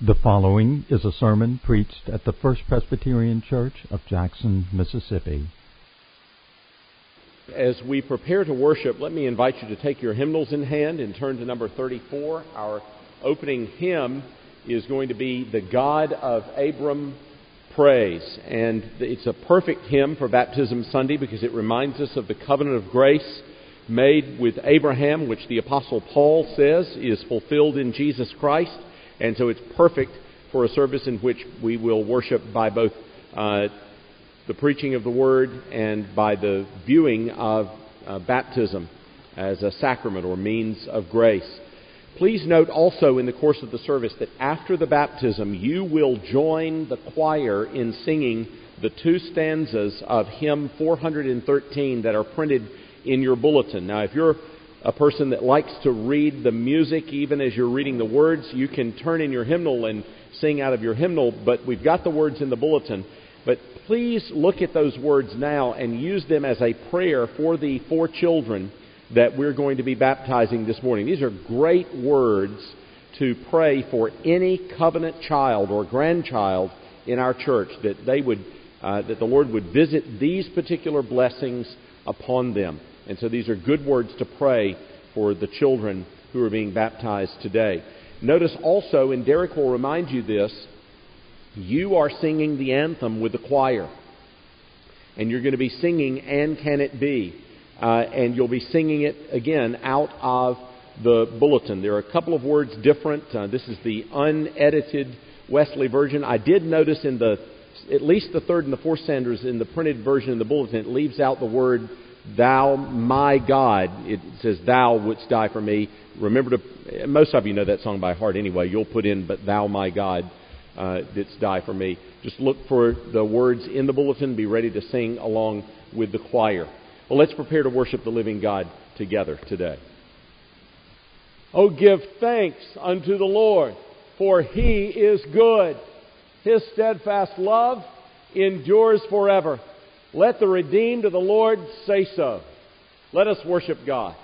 The following is a sermon preached at the First Presbyterian Church of Jackson, Mississippi. As we prepare to worship, let me invite you to take your hymnals in hand and turn to number 34. Our opening hymn is going to be "The God of Abram Praise." And it's a perfect hymn for Baptism Sunday because it reminds us of the covenant of grace made with Abraham, which the Apostle Paul says is fulfilled in Jesus Christ. And so it's perfect for a service in which we will worship by both the preaching of the Word and by the viewing of baptism as a sacrament or means of grace. Please note also in the course of the service that after the baptism you will join the choir in singing the two stanzas of hymn 413 that are printed in your bulletin. Now, if you're a person that likes to read the music even as you're reading the words, you can turn in your hymnal and sing out of your hymnal, but we've got the words in the bulletin. But please look at those words now and use them as a prayer for the four children that we're going to be baptizing this morning. These are great words to pray for any covenant child or grandchild in our church, that they would, that the Lord would visit these particular blessings upon them. And so these are good words to pray for the children who are being baptized today. Notice also, and Derek will remind you this, you are singing the anthem with the choir. And you're going to be singing "And Can It Be?" And you'll be singing it again out of the bulletin. There are a couple of words different. This is the unedited Wesley version. I did notice in at least the third and the fourth stanzas in the printed version in the bulletin, it leaves out the word "Thou my God." It says "Thou wouldst die for me." Remember to, most of you know that song by heart anyway. You'll put in "But thou my God didst die for me." Just look for the words in the bulletin. Be ready to sing along with the choir. Well, let's prepare to worship the living God together today. Oh, give thanks unto the Lord, for He is good. His steadfast love endures forever. Let the redeemed of the Lord say so. Let us worship God.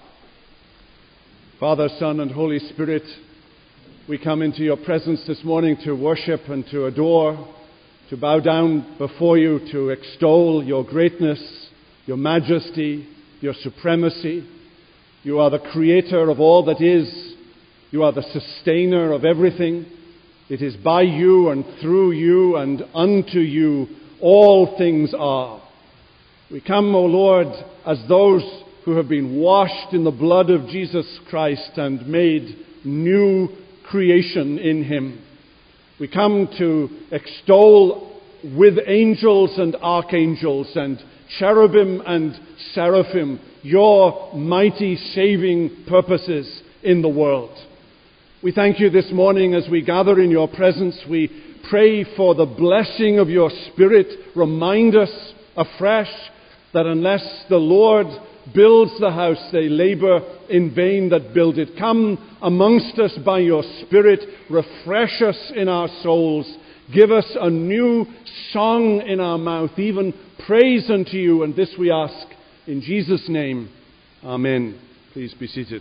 Father, Son, and Holy Spirit, we come into your presence this morning to worship and to adore, to bow down before you, to extol your greatness, your majesty, your supremacy. You are the creator of all that is. You are the sustainer of everything. It is by you and through you and unto you all things are. We come, O Lord, as those who have been washed in the blood of Jesus Christ and made new creation in Him. We come to extol with angels and archangels and cherubim and seraphim your mighty saving purposes in the world. We thank you this morning as we gather in your presence. We pray for the blessing of your Spirit. Remind us afresh that unless the Lord builds the house, they labor in vain that build it. Come amongst us by your Spirit. Refresh us in our souls. Give us a new song in our mouth, even praise unto you. And this we ask in Jesus' name. Amen. Please be seated.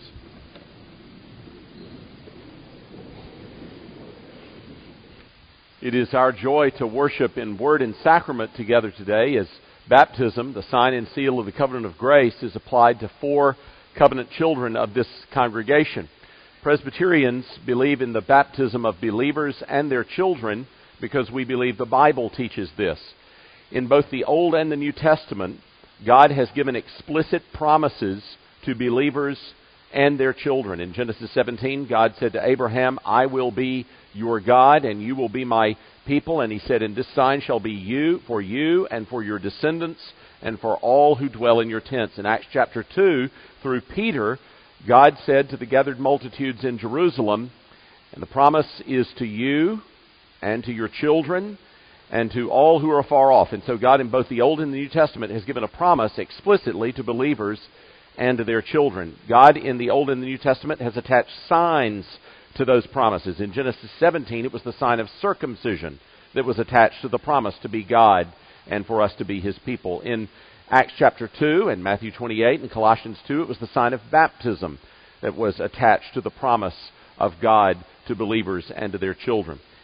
It is our joy to worship in word and sacrament together today as baptism, the sign and seal of the covenant of grace, is applied to four covenant children of this congregation. Presbyterians believe in the baptism of believers and their children because we believe the Bible teaches this. In both the Old and the New Testament, God has given explicit promises to believers and their children. In Genesis 17, God said to Abraham, "I will be your God, and you will be my people." And he said, "And this sign shall be you and for your descendants and for all who dwell in your tents." In Acts chapter 2, through Peter, God said to the gathered multitudes in Jerusalem, "And the promise is to you and to your children and to all who are afar off." And so God in both the Old and the New Testament has given a promise explicitly to believers and to their children. God in the Old and the New Testament has attached signs to those promises. In Genesis 17, it was the sign of circumcision that was attached to the promise to be God and for us to be His people. In Acts chapter 2 and Matthew 28 and Colossians 2, it was the sign of baptism that was attached to the promise of God to believers and to their children.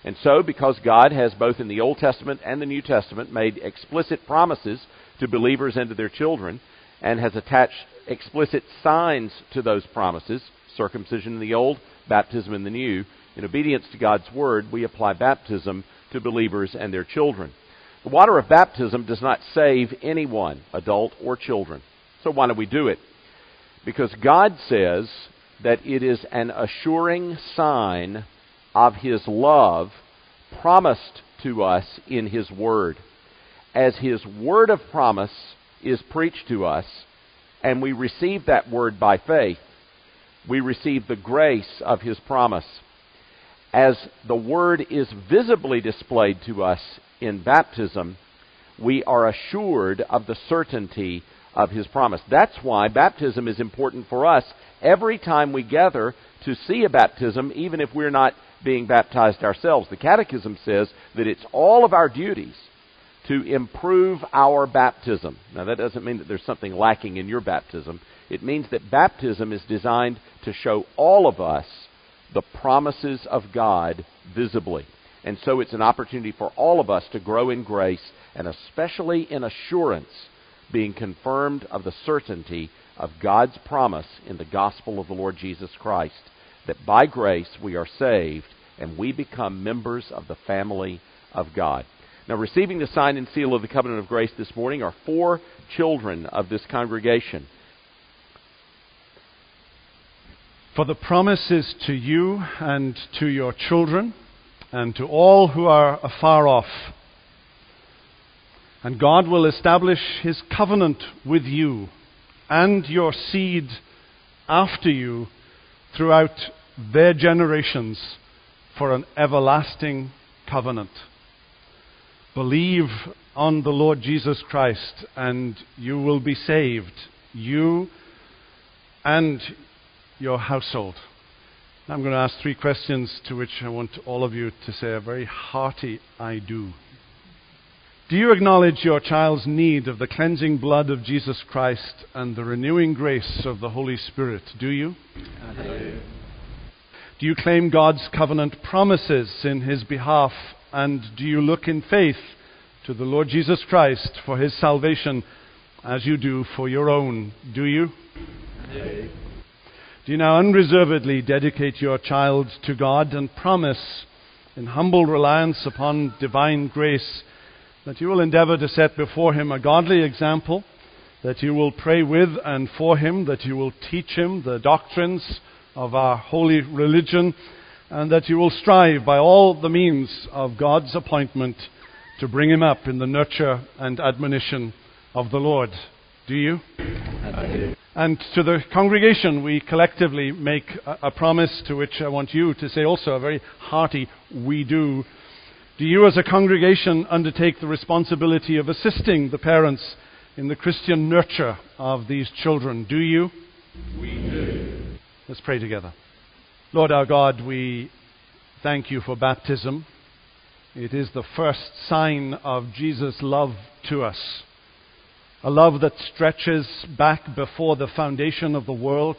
And so, because God has both in the Old Testament and the New Testament made explicit promises to believers and to their children, and has attached explicit signs to those promises, circumcision in the Old, baptism in the New, in obedience to God's Word, we apply baptism to believers and their children. The water of baptism does not save anyone, adult or children. So why do we do it? Because God says that it is an assuring sign of His love promised to us in His Word. As His word of promise is preached to us, and we receive that word by faith, we receive the grace of His promise. As the word is visibly displayed to us in baptism, we are assured of the certainty of His promise. That's why baptism is important for us every time we gather to see a baptism, even if we're not being baptized ourselves. The Catechism says that it's all of our duties to improve our baptism. Now, that doesn't mean that there's something lacking in your baptism. It means that baptism is designed to show all of us the promises of God visibly. And so it's an opportunity for all of us to grow in grace, and especially in assurance, being confirmed of the certainty of God's promise in the gospel of the Lord Jesus Christ, that by grace we are saved and we become members of the family of God. Now, receiving the sign and seal of the covenant of grace this morning are 4 children of this congregation. For the promise is to you and to your children and to all who are afar off. And God will establish His covenant with you and your seed after you throughout their generations for an everlasting covenant. Believe on the Lord Jesus Christ and you will be saved, you and your household. I'm going to ask 3 questions to which I want all of you to say a very hearty I do. Do you acknowledge your child's need of the cleansing blood of Jesus Christ and the renewing grace of the Holy Spirit? Do you? I do. Do you claim God's covenant promises in His behalf? And do you look in faith to the Lord Jesus Christ for His salvation as you do for your own? Do you? I do. Do you now unreservedly dedicate your child to God and promise in humble reliance upon divine grace that you will endeavor to set before him a godly example, that you will pray with and for him, that you will teach him the doctrines of our holy religion, and that you will strive by all the means of God's appointment to bring him up in the nurture and admonition of the Lord? Do you? I do. And to the congregation, we collectively make a promise to which I want you to say also a very hearty, we do. Do you as a congregation undertake the responsibility of assisting the parents in the Christian nurture of these children? Do you? We do. Let's pray together. Lord our God, we thank you for baptism. It is the first sign of Jesus' love to us. A love that stretches back before the foundation of the world.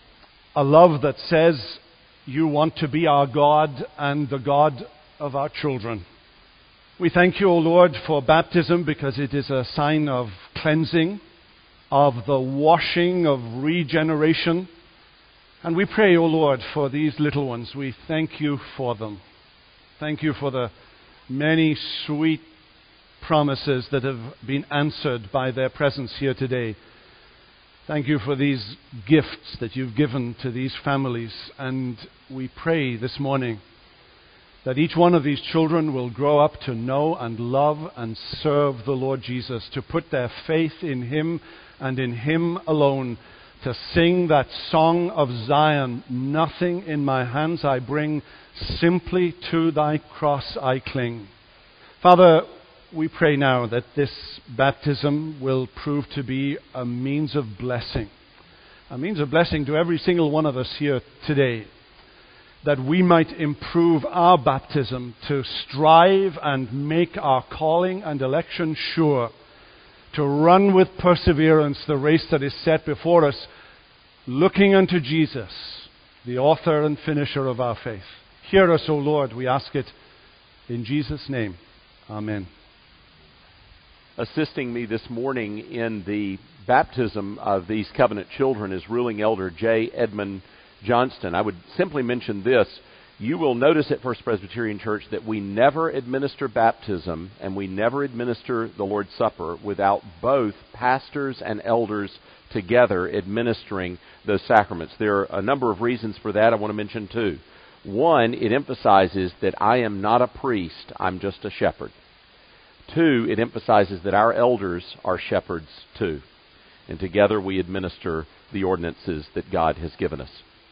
A love that says, you want to be our God and the God of our children. We thank you, O Lord, for baptism because it is a sign of cleansing, of the washing, of regeneration. And we pray, O Lord, for these little ones. We thank you for them. Thank you for the many sweet promises that have been answered by their presence here today. Thank you for these gifts that you've given to these families. And we pray this morning that each one of these children will grow up to know and love and serve the Lord Jesus, to put their faith in Him and in Him alone, to sing that song of Zion, nothing in my hands I bring, simply to thy cross I cling. Father, we pray now that this baptism will prove to be a means of blessing to every single one of us here today, that we might improve our baptism to strive and make our calling and election sure, to run with perseverance the race that is set before us, looking unto Jesus, the author and finisher of our faith. Hear us, O Lord, we ask it In Jesus' name, amen. Assisting me this morning in the baptism of these covenant children is ruling elder J. Edmund Johnston. I would simply mention this. You will notice at First Presbyterian Church that we never administer baptism and we never administer the Lord's Supper without both pastors and elders together administering those sacraments. There are a number of reasons for that. I want to mention two. One, it emphasizes that I am not a priest, I'm just a shepherd. Two, it emphasizes that our elders are shepherds too. And together we administer the ordinances that God has given us.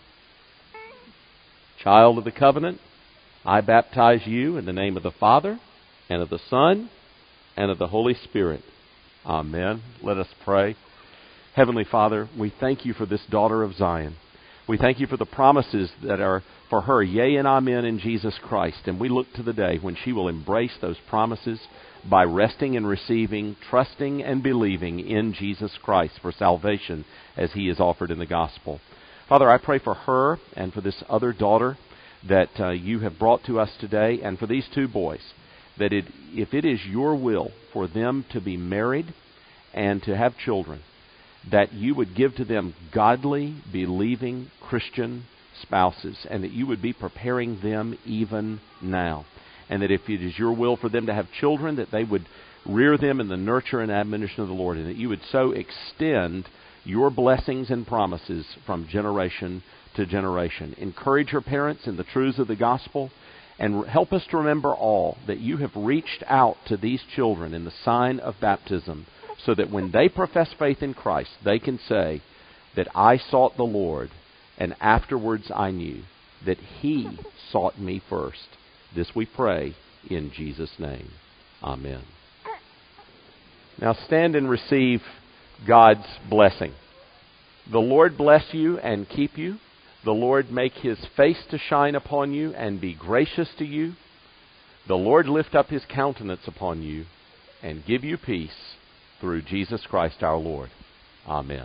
Child of the covenant, I baptize you in the name of the Father, and of the Son, and of the Holy Spirit. Amen. Let us pray. Heavenly Father, we thank you for this daughter of Zion. We thank you for the promises that are for her, yea and amen in Jesus Christ. And we look to the day when she will embrace those promises by resting and receiving, trusting and believing in Jesus Christ for salvation as He is offered in the gospel. Father, I pray for her and for this other daughter that you have brought to us today, and for these two boys, that if it is your will for them to be married and to have children, that you would give to them godly, believing Christian spouses, and that you would be preparing them even now. And that if it is your will for them to have children, that they would rear them in the nurture and admonition of the Lord, and that you would so extend your blessings and promises from generation to generation. Encourage your parents in the truths of the gospel, and help us to remember all that you have reached out to these children in the sign of baptism, so that when they profess faith in Christ, they can say that I sought the Lord, and afterwards I knew that He sought me first. This we pray in Jesus' name. Amen. Now stand and receive God's blessing. The Lord bless you and keep you. The Lord make His face to shine upon you and be gracious to you. The Lord lift up His countenance upon you and give you peace through Jesus Christ our Lord. Amen.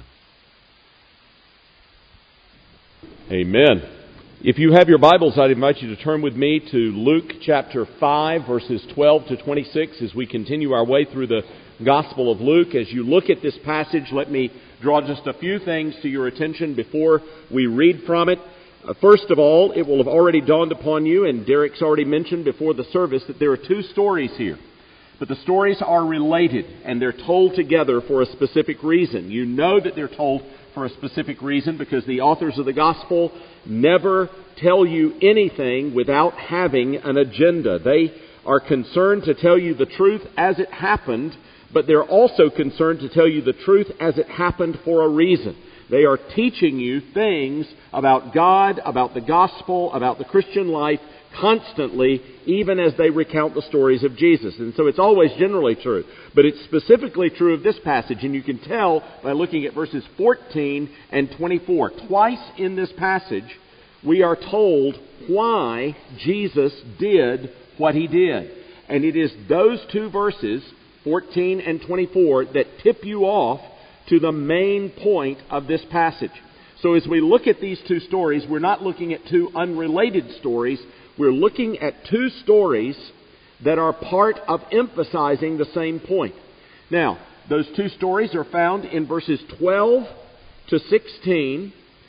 Amen. If you have your Bibles, I'd invite you to turn with me to Luke chapter 5, verses 12 to 26 as we continue our way through the Gospel of Luke. As you look at this passage, let me draw just a few things to your attention before we read from it. First of all, it will have already dawned upon you, and Derek's already mentioned before the service, that there are two stories here. But the stories are related, and they're told together for a specific reason. You know that they're told for a specific reason because the authors of the Gospel never tell you anything without having an agenda. They are concerned to tell you the truth as it happened, but they're also concerned to tell you the truth as it happened for a reason. They are teaching you things about God, about the gospel, about the Christian life constantly, even as they recount the stories of Jesus. And so it's always generally true. But it's specifically true of this passage, and you can tell by looking at verses 14 and 24. Twice in this passage, we are told why Jesus did what He did. And it is those two verses, 14 and 24, that tip you off to the main point of this passage. So as we look at these two stories, we're not looking at two unrelated stories. We're looking at two stories that are part of emphasizing the same point. Now, those two stories are found in verses 12 to 16,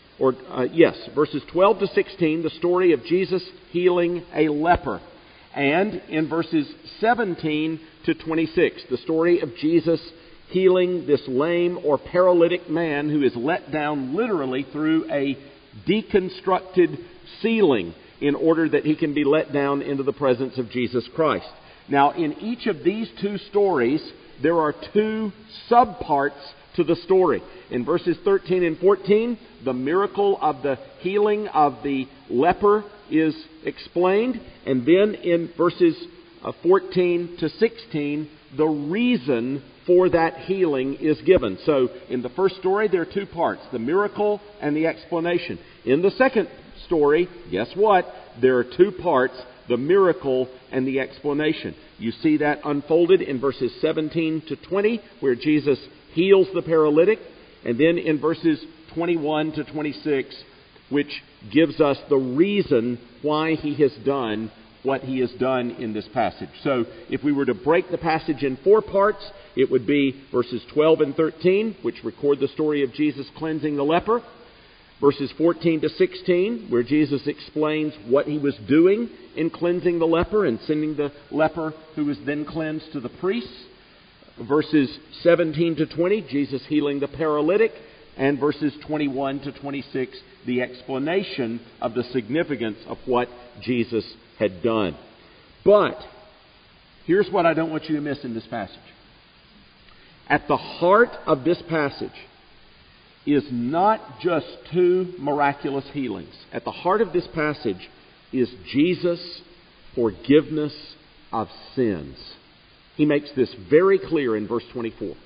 verses 12 to 16, the story of Jesus healing a leper. And in verses 17 to 26, the story of Jesus healing this lame or paralytic man who is let down literally through a deconstructed ceiling in order that he can be let down into the presence of Jesus Christ. Now, in each of these two stories, there are two subparts to the story. In verses 13 and 14, the miracle of the healing of the leper is explained. And then in verses 14 to 16, the reason for that healing is given. So in the first story, there are two parts, the miracle and the explanation. In the second story, guess what? There are two parts, the miracle and the explanation. You see that unfolded in verses 17 to 20, where Jesus heals the paralytic, and then in verses 21 to 26, which gives us the reason why He has done what he has done in this passage. So if we were to break the passage in 4 parts, it would be verses 12 and 13, which record the story of Jesus cleansing the leper. Verses 14 to 16, where Jesus explains what he was doing in cleansing the leper and sending the leper who was then cleansed to the priests. Verses 17 to 20, Jesus healing the paralytic. And verses 21 to 26, the explanation of the significance of what Jesus had done. But here's what I don't want you to miss in this passage. At the heart of this passage is not just 2 miraculous healings. At the heart of this passage is Jesus' forgiveness of sins. He makes this very clear in verse 24.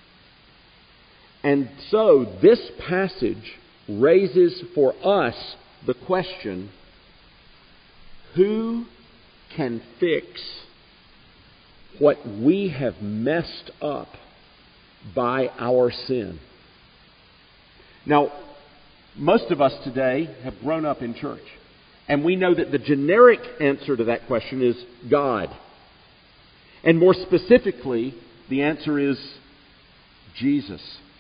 And so this passage raises for us the question, who can fix what we have messed up by our sin? Now, most of us today have grown up in church, and we know that the generic answer to that question is God. And more specifically, the answer is Jesus.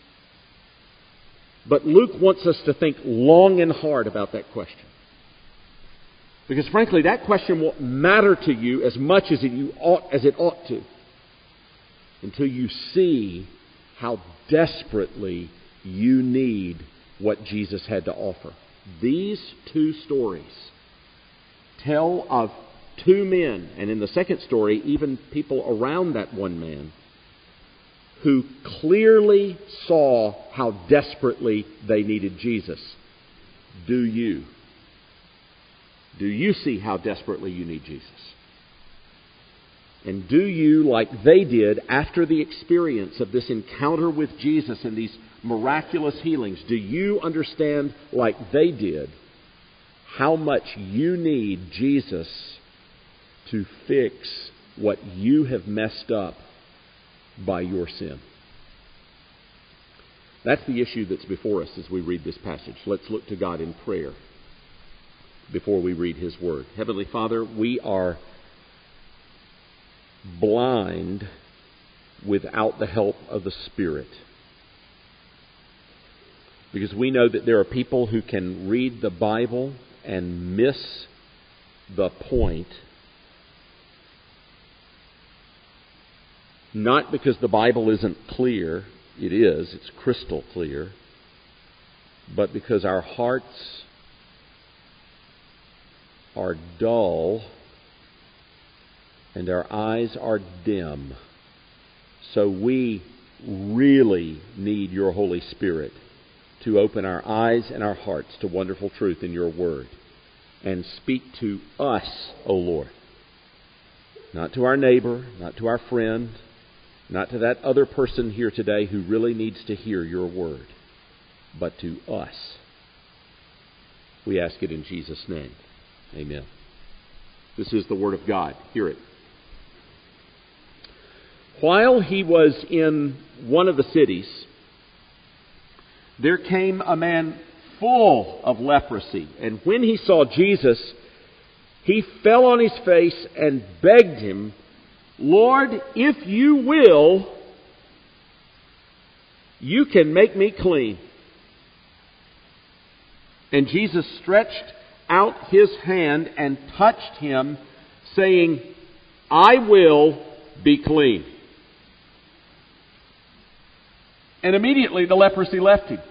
But Luke wants us to think long and hard about that question. Because frankly, that question won't matter to you as much as it ought to until you see how desperately you need what Jesus had to offer. These 2 stories tell of 2 men, and in the second story, even people around that one man, who clearly saw how desperately they needed Jesus. Do you? Do you see how desperately you need Jesus? And do you, like they did after the experience of this encounter with Jesus and these miraculous healings, do you understand, like they did, how much you need Jesus to fix what you have messed up by your sin? That's the issue that's before us as we read this passage. Let's look to God in prayer before we read His Word. Heavenly Father, we are blind without the help of the Spirit. Because we know that there are people who can read the Bible and miss the point. Not because the Bible isn't clear. It is. It's crystal clear. But because our hearts are dull and our eyes are dim. So we really need your Holy Spirit to open our eyes and our hearts to wonderful truth in your Word and speak to us, O Lord. Not to our neighbor, not to our friend, not to that other person here today who really needs to hear your Word, but to us. We ask it in Jesus' name. Amen. This is the Word of God. Hear it. While he was in one of the cities, there came a man full of leprosy. And when he saw Jesus, he fell on his face and begged him, "Lord, if you will, you can make me clean." And Jesus stretched out his hand and touched him, saying, "I will be clean." And immediately the leprosy left him.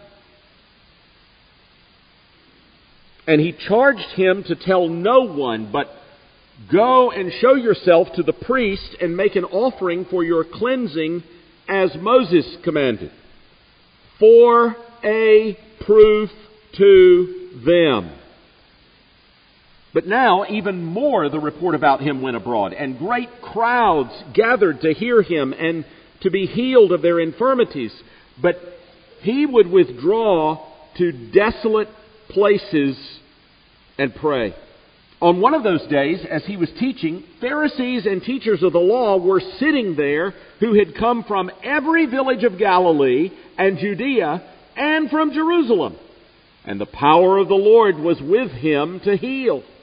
And he charged him to tell no one, but go and show yourself to the priest and make an offering for your cleansing as Moses commanded, for a proof to them. But now even more the report about him went abroad, and great crowds gathered to hear him and to be healed of their infirmities. But he would withdraw to desolate places and pray. On one of those days, as he was teaching, Pharisees and teachers of the law were sitting there who had come from every village of Galilee and Judea and from Jerusalem. And the power of the Lord was with him to heal.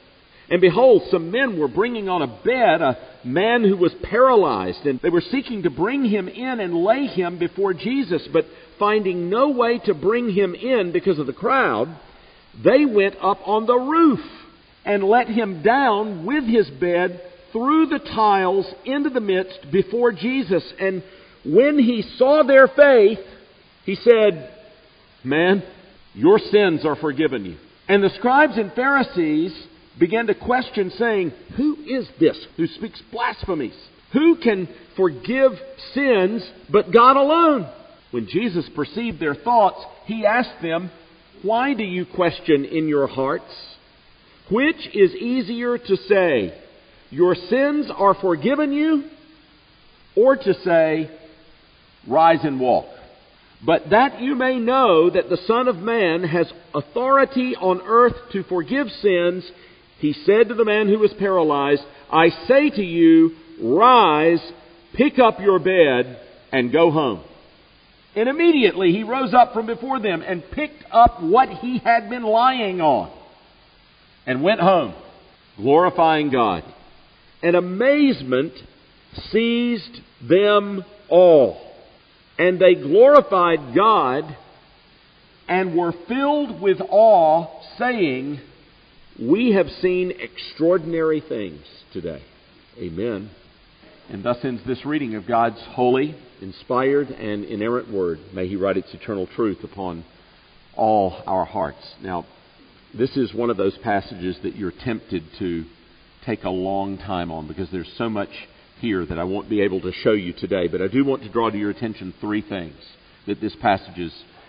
And behold, some men were bringing on a bed a man who was paralyzed, and they were seeking to bring him in and lay him before Jesus. But finding no way to bring him in because of the crowd, they went up on the roof and let him down with his bed through the tiles into the midst before Jesus. And when he saw their faith, he said, "Man, your sins are forgiven you." And the scribes and Pharisees began to question, saying, "Who is this who speaks blasphemies? Who can forgive sins but God alone?" When Jesus perceived their thoughts, he asked them, "Why do you question in your hearts? Which is easier to say, 'Your sins are forgiven you,' or to say, 'Rise and walk'? But that you may know that the Son of Man has authority on earth to forgive sins," he said to the man who was paralyzed, "I say to you, rise, pick up your bed, and go home." And immediately he rose up from before them and picked up what he had been lying on and went home, glorifying God. And amazement seized them all. And they glorified God and were filled with awe, saying, "We have seen extraordinary things today." Amen. And thus ends this reading of God's holy, inspired, and inerrant Word. May He write its eternal truth upon all our hearts. Now, this is one of those passages that you're tempted to take a long time on, because there's so much here that I won't be able to show you today. But I do want to draw to your attention three things that this passage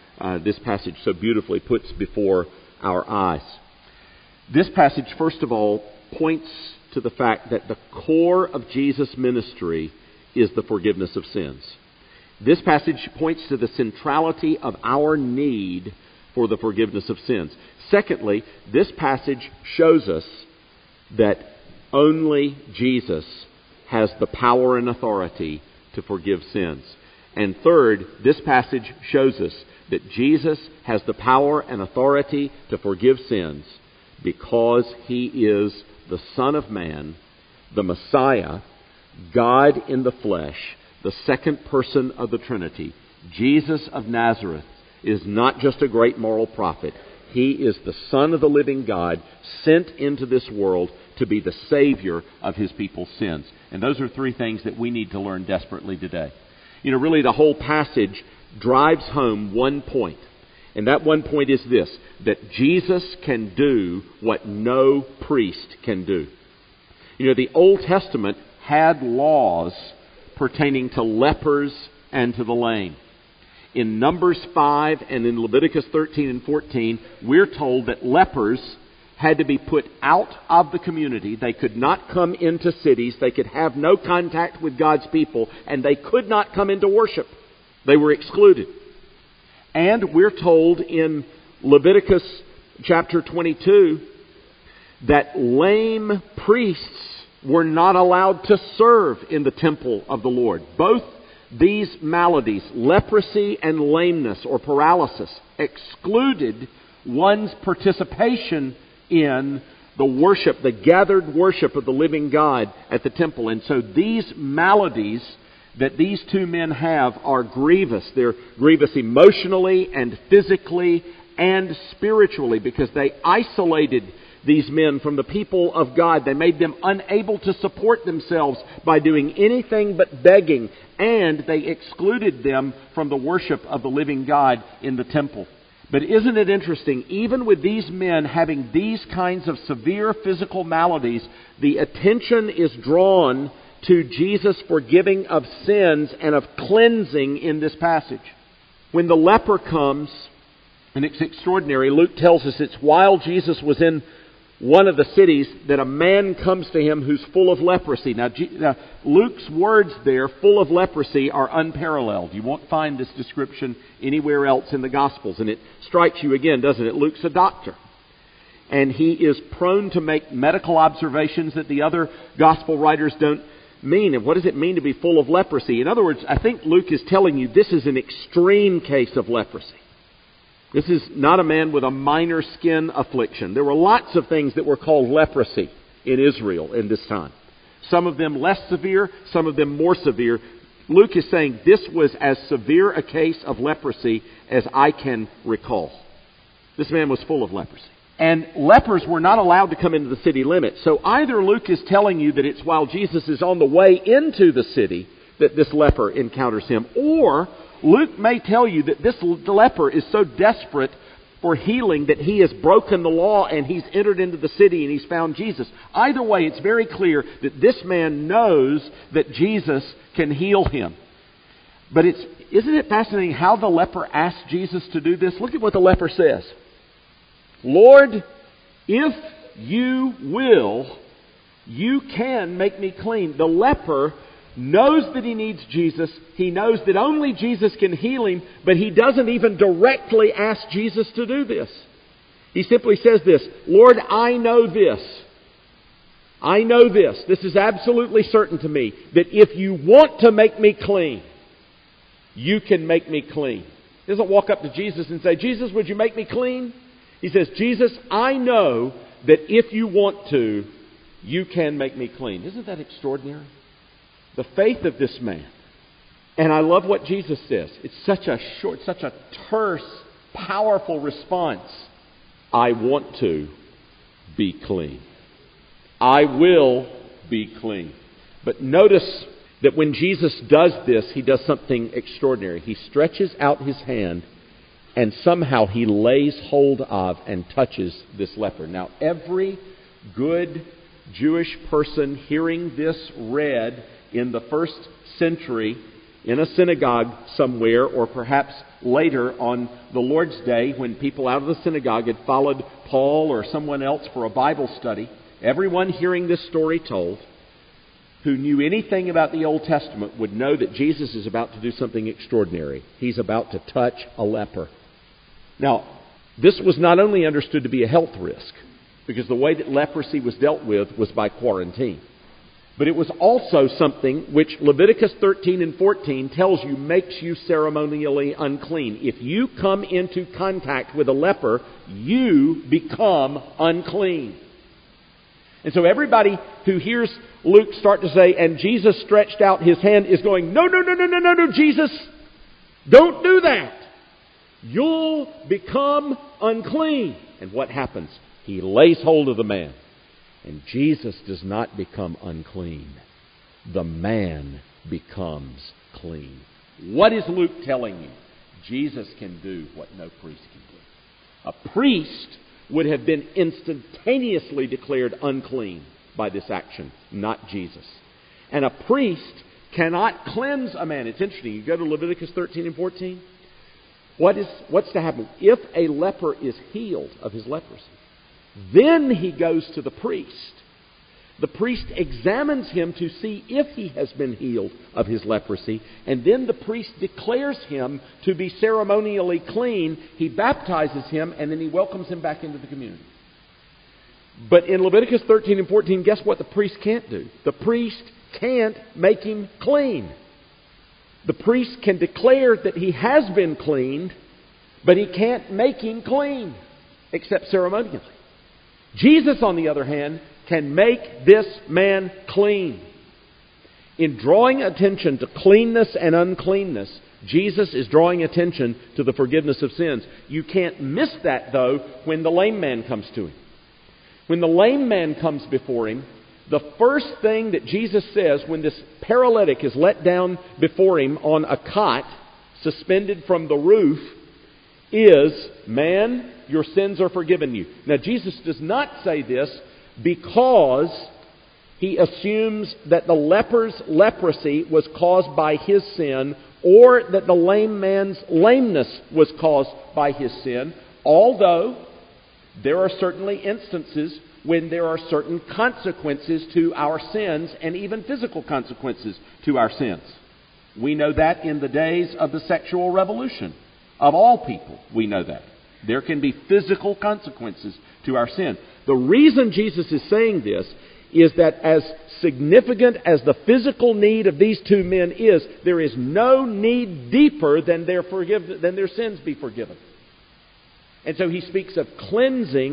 so beautifully puts before our eyes. This passage, first of all, points to the fact that the core of Jesus' ministry is the forgiveness of sins. This passage points to the centrality of our need for the forgiveness of sins. Secondly, this passage shows us that only Jesus has the power and authority to forgive sins. And third, this passage shows us that Jesus has the power and authority to forgive sins because He is the Son of Man, the Messiah, God in the flesh, the second person of the Trinity. Jesus of Nazareth is not just a great moral prophet. He is the Son of the living God, sent into this world to be the Savior of His people's sins. And those are three things that we need to learn desperately today. Really the whole passage drives home one point. And that one point is this, that Jesus can do what no priest can do. The Old Testament had laws pertaining to lepers and to the lame. In Numbers 5 and in Leviticus 13 and 14, we're told that lepers had to be put out of the community. They could not come into cities. They could have no contact with God's people, and they could not come into worship. They were excluded. And we're told in Leviticus chapter 22 that lame priests were not allowed to serve in the temple of the Lord. Both these maladies, leprosy and lameness or paralysis, excluded one's participation in the worship, the gathered worship of the living God at the temple. And so these maladies that these two men have are grievous. They're grievous emotionally and physically and spiritually, because they isolated these men from the people of God. They made them unable to support themselves by doing anything but begging, and they excluded them from the worship of the living God in the temple. But isn't it interesting, even with these men having these kinds of severe physical maladies, the attention is drawn to Jesus' forgiving of sins and of cleansing in this passage. When the leper comes, and it's extraordinary, Luke tells us it's while Jesus was in one of the cities that a man comes to him who's full of leprosy. Now, Luke's words there, full of leprosy, are unparalleled. You won't find this description anywhere else in the Gospels. And it strikes you again, doesn't it? Luke's a doctor. And he is prone to make medical observations that the other Gospel writers don't mean. And what does it mean to be full of leprosy? In other words, I think Luke is telling you this is an extreme case of leprosy. This is not a man with a minor skin affliction. There were lots of things that were called leprosy in Israel in this time. Some of them less severe, some of them more severe. Luke is saying this was as severe a case of leprosy as I can recall. This man was full of leprosy. And lepers were not allowed to come into the city limits. So either Luke is telling you that it's while Jesus is on the way into the city that this leper encounters him, or Luke may tell you that this leper is so desperate for healing that he has broken the law and he's entered into the city and he's found Jesus. Either way, it's very clear that this man knows that Jesus can heal him. But isn't it fascinating how the leper asked Jesus to do this? Look at what the leper says. Lord, if you will, you can make me clean. The leper knows that he needs Jesus. He knows that only Jesus can heal him, but he doesn't even directly ask Jesus to do this. He simply says this, Lord, I know this. I know this. This is absolutely certain to me, that if you want to make me clean, you can make me clean. He doesn't walk up to Jesus and say, Jesus, would you make me clean? He says, Jesus, I know that if you want to, you can make me clean. Isn't that extraordinary? The faith of this man. And I love what Jesus says. It's such a short, such a terse, powerful response. I want to be clean. I will be clean. But notice that when Jesus does this, he does something extraordinary. He stretches out his hand and somehow he lays hold of and touches this leper. Now, every good Jewish person hearing this read in the first century in a synagogue somewhere, or perhaps later on the Lord's Day when people out of the synagogue had followed Paul or someone else for a Bible study, everyone hearing this story told who knew anything about the Old Testament would know that Jesus is about to do something extraordinary. He's about to touch a leper. Now, this was not only understood to be a health risk, because the way that leprosy was dealt with was by quarantine. But it was also something which Leviticus 13 and 14 tells you makes you ceremonially unclean. If you come into contact with a leper, you become unclean. And so everybody who hears Luke start to say, and Jesus stretched out his hand, is going, no, Jesus, don't do that. You'll become unclean. And what happens? He lays hold of the man. And Jesus does not become unclean. The man becomes clean. What is Luke telling you? Jesus can do what no priest can do. A priest would have been instantaneously declared unclean by this action, not Jesus. And a priest cannot cleanse a man. It's interesting. You go to Leviticus 13 and 14. What's to happen? If a leper is healed of his leprosy, then he goes to the priest. The priest examines him to see if he has been healed of his leprosy, and then the priest declares him to be ceremonially clean. He baptizes him, and then he welcomes him back into the community. But in Leviticus 13 and 14, guess what the priest can't do? The priest can't make him clean. The priest can declare that he has been cleaned, but he can't make him clean, except ceremonially. Jesus, on the other hand, can make this man clean. In drawing attention to cleanness and uncleanness, Jesus is drawing attention to the forgiveness of sins. You can't miss that, though, when the lame man comes to him. When the lame man comes before him, the first thing that Jesus says when this paralytic is let down before him on a cot suspended from the roof is, "Man, your sins are forgiven you." Now, Jesus does not say this because he assumes that the leper's leprosy was caused by his sin, or that the lame man's lameness was caused by his sin, although there are certainly instances when there are certain consequences to our sins, and even physical consequences to our sins. We know that in the days of the sexual revolution. Of all people, we know that. There can be physical consequences to our sin. The reason Jesus is saying this is that as significant as the physical need of these two men is, there is no need deeper than their sins be forgiven. And so he speaks of cleansing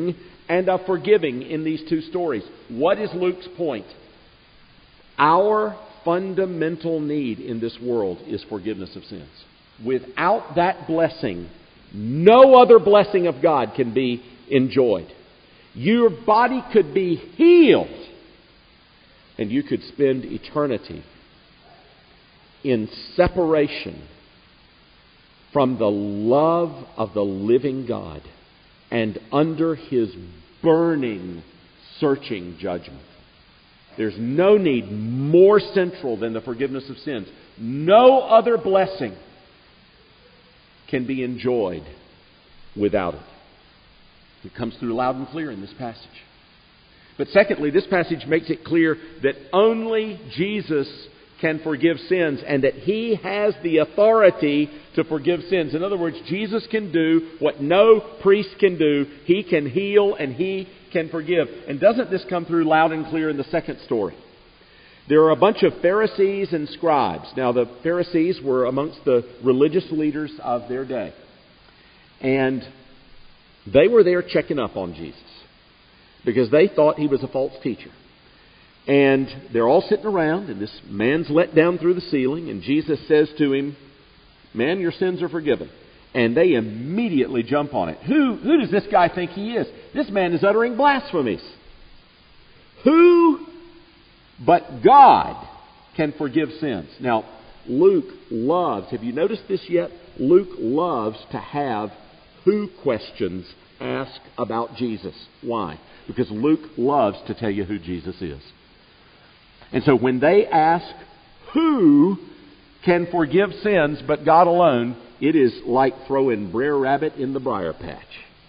and of forgiving in these two stories. What is Luke's point? Our fundamental need in this world is forgiveness of sins. Without that blessing, no other blessing of God can be enjoyed. Your body could be healed, and you could spend eternity in separation from the love of the living God and under His burning, searching judgment. There's no need more central than the forgiveness of sins. No other blessing can be enjoyed without it. It comes through loud and clear in this passage. But secondly, this passage makes it clear that only Jesus can forgive sins and that He has the authority to forgive sins. In other words, Jesus can do what no priest can do. He can heal and He can forgive. And doesn't this come through loud and clear in the second story? There are a bunch of Pharisees and scribes. Now, the Pharisees were amongst the religious leaders of their day. And they were there checking up on Jesus because they thought He was a false teacher. And they're all sitting around, and this man's let down through the ceiling, and Jesus says to him, "Man, your sins are forgiven." And they immediately jump on it. Who does this guy think he is? This man is uttering blasphemies. Who but God can forgive sins? Now, Luke loves, have you noticed this yet? Luke loves to have who questions asked about Jesus. Why? Because Luke loves to tell you who Jesus is. And so when they ask who can forgive sins but God alone, it is like throwing Brer Rabbit in the briar patch.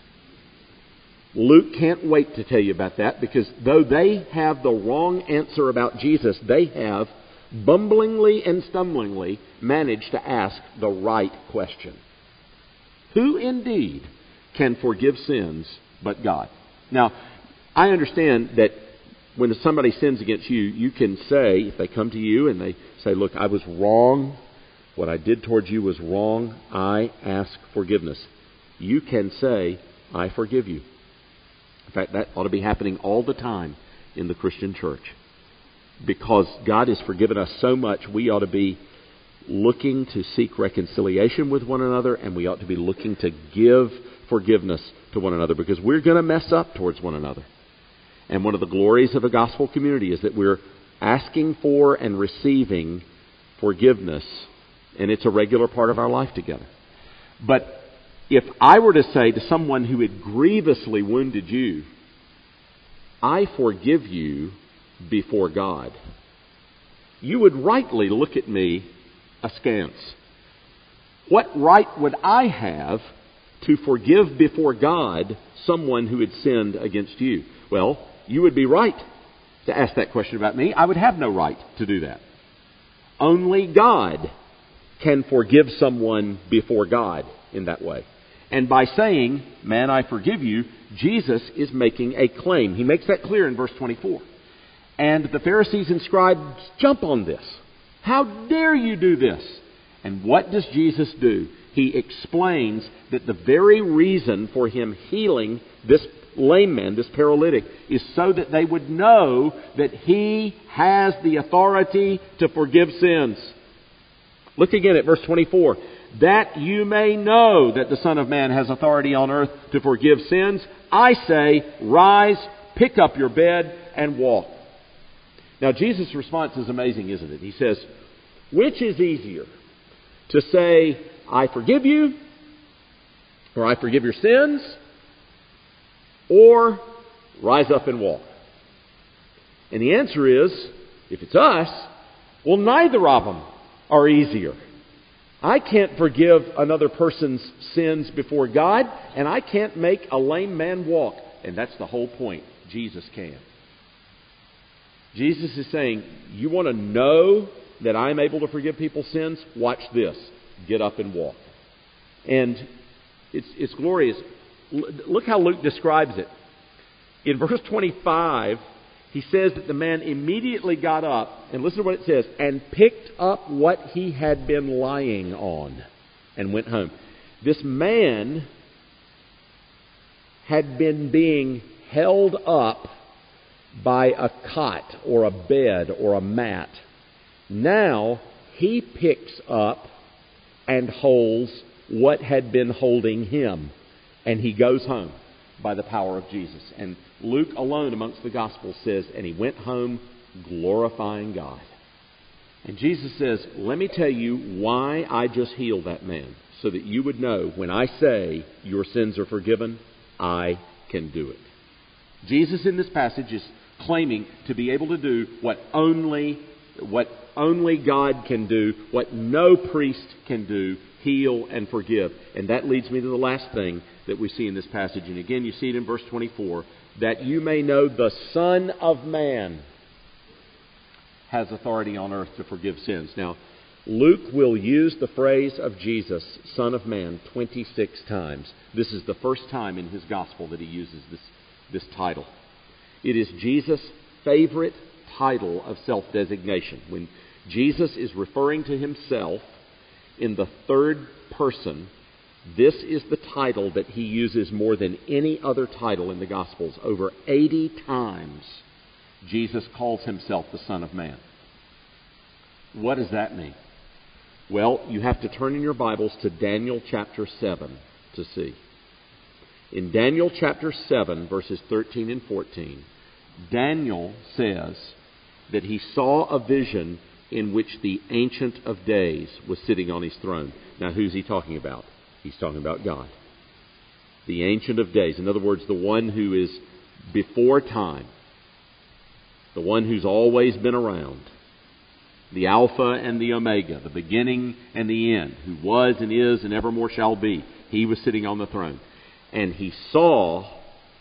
Luke can't wait to tell you about that, because though they have the wrong answer about Jesus, they have bumblingly and stumblingly managed to ask the right question. Who indeed can forgive sins but God? Now, I understand that when somebody sins against you, you can say, if they come to you and they say, "Look, I was wrong. What I did towards you was wrong. I ask forgiveness." You can say, "I forgive you." In fact, that ought to be happening all the time in the Christian church. Because God has forgiven us so much, we ought to be looking to seek reconciliation with one another, and we ought to be looking to give forgiveness to one another, because we're going to mess up towards one another. And one of the glories of the gospel community is that we're asking for and receiving forgiveness, and it's a regular part of our life together. But if I were to say to someone who had grievously wounded you, "I forgive you before God," you would rightly look at me askance. What right would I have to forgive before God someone who had sinned against you? Well, you would be right to ask that question about me. I would have no right to do that. Only God can forgive someone before God in that way. And by saying, "Man, I forgive you," Jesus is making a claim. He makes that clear in verse 24. And the Pharisees and scribes jump on this. "How dare you do this?" And what does Jesus do? He explains that the very reason for Him healing this lame man, this paralytic, is so that they would know that He has the authority to forgive sins. Look again at verse 24. "That you may know that the Son of Man has authority on earth to forgive sins, I say, rise, pick up your bed, and walk." Now, Jesus' response is amazing, isn't it? He says, which is easier? To say, "I forgive you," or "I forgive your sins," or "rise up and walk"? And the answer is, if it's us, well, neither of them are easier. I can't forgive another person's sins before God, and I can't make a lame man walk. And that's the whole point. Jesus can. Jesus is saying, you want to know that I'm able to forgive people's sins? Watch this. Get up and walk. And it's glorious. Look how Luke describes it. In verse 25, he says that the man immediately got up, and listen to what it says, and picked up what he had been lying on and went home. This man had been being held up by a cot or a bed or a mat. Now he picks up and holds what had been holding him, and he goes home by the power of Jesus. And Luke alone amongst the Gospels says, and he went home glorifying God. And Jesus says, let me tell you why I just healed that man, so that you would know when I say your sins are forgiven, I can do it. Jesus in this passage is claiming to be able to do what only God can do, what no priest can do, heal and forgive. And that leads me to the last thing that we see in this passage. And again, you see it in verse 24, that you may know the Son of Man has authority on earth to forgive sins. Now, Luke will use the phrase of Jesus, Son of Man, 26 times. This is the first time in his gospel that he uses this title. It is Jesus' favorite title of self-designation. When Jesus is referring to himself in the third person, this is the title that he uses more than any other title in the Gospels. Over 80 times, Jesus calls himself the Son of Man. What does that mean? Well, you have to turn in your Bibles to Daniel chapter 7 to see. In Daniel chapter 7, verses 13 and 14, Daniel says that he saw a vision in which the Ancient of Days was sitting on his throne. Now, who's he talking about? He's talking about God. The Ancient of Days. In other words, the one who is before time. The one who's always been around. The Alpha and the Omega. The beginning and the end. Who was and is and evermore shall be. He was sitting on the throne. And he saw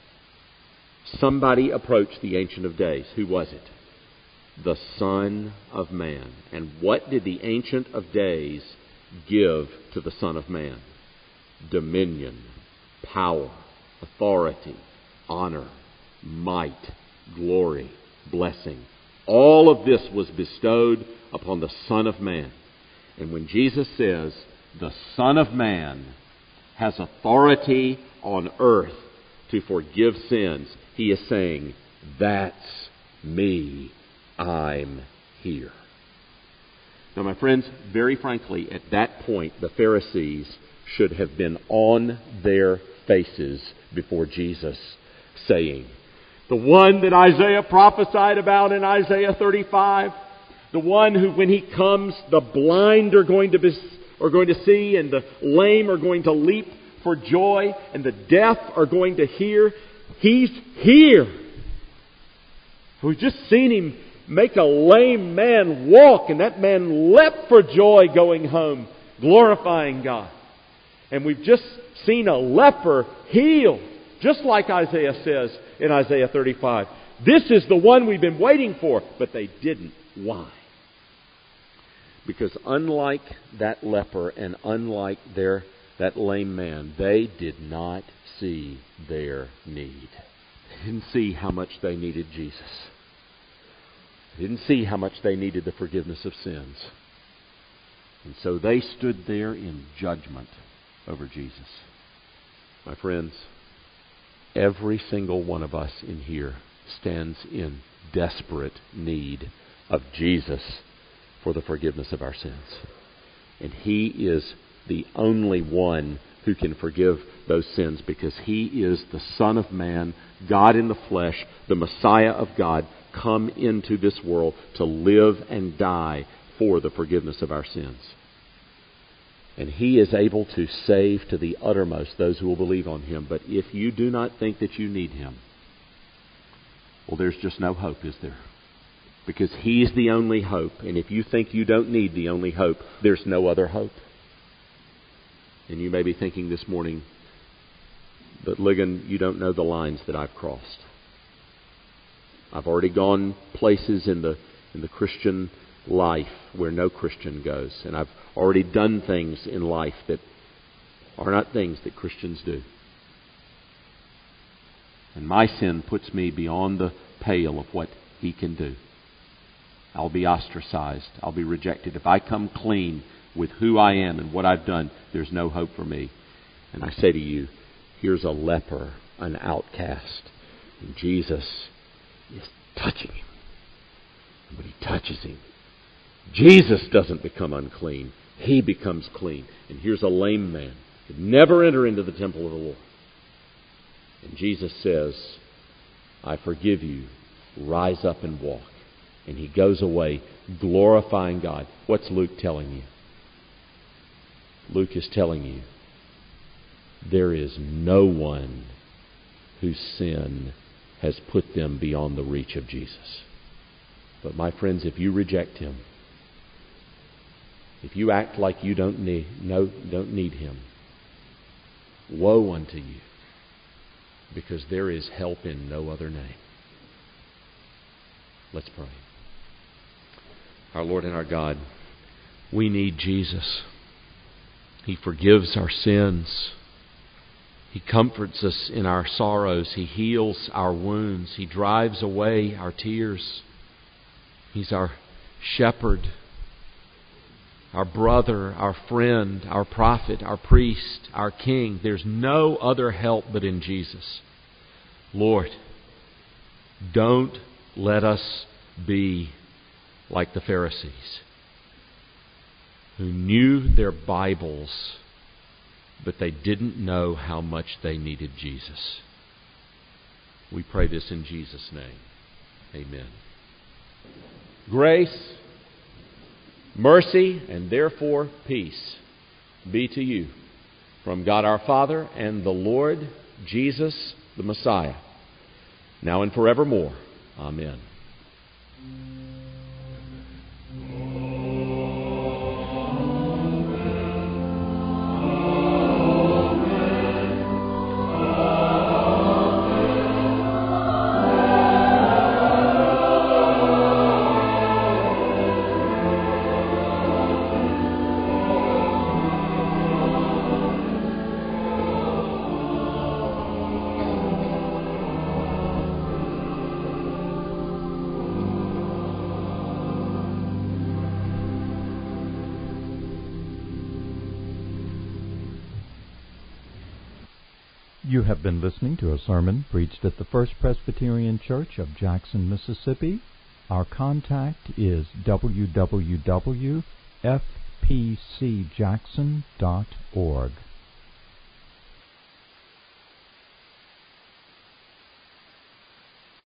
somebody approach the Ancient of Days. Who was it? The Son of Man. And what did the Ancient of Days give to the Son of Man? Dominion, power, authority, honor, might, glory, blessing. All of this was bestowed upon the Son of Man. And when Jesus says, the Son of Man has authority on earth to forgive sins, he is saying, that's me. I'm here. Now, my friends, very frankly, at that point, the Pharisees should have been on their faces before Jesus, saying, the one that Isaiah prophesied about in Isaiah 35, the one who, when he comes, the blind are going to see, and the lame are going to leap for joy, and the deaf are going to hear. He's here. We've just seen him make a lame man walk, and that man leapt for joy going home, glorifying God. And we've just seen a leper healed, just like Isaiah says in Isaiah 35. This is the one we've been waiting for, but they didn't. Why? Because unlike that leper and unlike that lame man, they did not see their need. They didn't see how much they needed Jesus. They didn't see how much they needed the forgiveness of sins. And so they stood there in judgment over Jesus. My friends, every single one of us in here stands in desperate need of Jesus for the forgiveness of our sins. And He is the only one who can forgive those sins, because He is the Son of Man, God in the flesh, the Messiah of God, come into this world to live and die for the forgiveness of our sins. And He is able to save to the uttermost those who will believe on Him. But if you do not think that you need Him, well, there's just no hope, is there? Because He's the only hope. And if you think you don't need the only hope, there's no other hope. And you may be thinking this morning, but Ligon, you don't know the lines that I've crossed. I've already gone places in the Christian life where no Christian goes. And I've already done things in life that are not things that Christians do. And my sin puts me beyond the pale of what He can do. I'll be ostracized. I'll be rejected. If I come clean with who I am and what I've done, there's no hope for me. And I say to you, here's a leper, an outcast, And Jesus is touching him. And when he touches him, Jesus doesn't become unclean. He becomes clean. And here's a lame man who could never enter into the temple of the Lord. And Jesus says, I forgive you. Rise up and walk. And he goes away glorifying God. What's Luke telling you? Luke is telling you there is no one whose sin has put them beyond the reach of Jesus. But my friends, if you reject him, if you act like you don't need him, woe unto you, because there is help in no other name. Let's pray. Our Lord and our God, we need Jesus. He forgives our sins. He comforts us in our sorrows. He heals our wounds. He drives away our tears. He's our shepherd, our brother, our friend, our prophet, our priest, our king. There's no other help but in Jesus. Lord, don't let us be like the Pharisees, who knew their Bibles, but they didn't know how much they needed Jesus. We pray this in Jesus' name. Amen. Grace, mercy, and therefore peace be to you from God our Father and the Lord Jesus the Messiah, now and forevermore. Amen. You have been listening to a sermon preached at the First Presbyterian Church of Jackson, Mississippi. Our contact is www.fpcjackson.org.